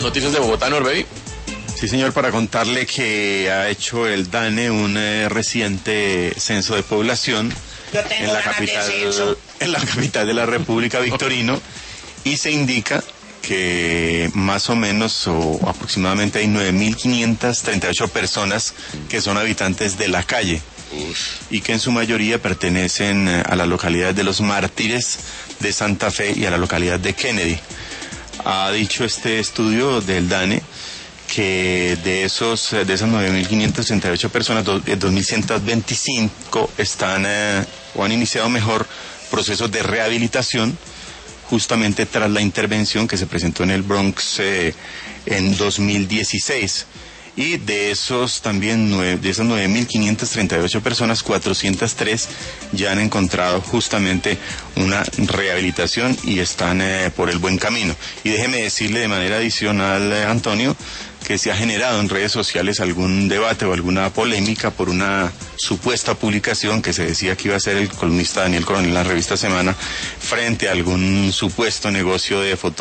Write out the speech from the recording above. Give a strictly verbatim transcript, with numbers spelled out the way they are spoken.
noticias de Bogotá, Norberry. Sí, señor, para contarle que ha hecho el DANE un eh, reciente censo de población en la capital, en la capital de la República, Victorino, y se indica que más o menos o aproximadamente hay nueve mil quinientas treinta y ocho personas que son habitantes de la calle. Uf. Y que en su mayoría pertenecen a la localidad de Los Mártires, de Santa Fe y a la localidad de Kennedy. Ha dicho este estudio del DANE que de esos de esas nueve mil quinientas treinta y ocho personas, dos mil ciento veinticinco están eh, o han iniciado mejor procesos de rehabilitación justamente tras la intervención que se presentó en el Bronx eh, en dos mil dieciséis. Y de esos también, nueve, de esas nueve mil quinientas treinta y ocho personas, cuatrocientas tres ya han encontrado justamente una rehabilitación y están eh, por el buen camino. Y déjeme decirle de manera adicional, eh, Antonio, que se ha generado en redes sociales algún debate o alguna polémica por una supuesta publicación que se decía que iba a hacer el columnista Daniel Coronel en la revista Semana frente a algún supuesto negocio de foto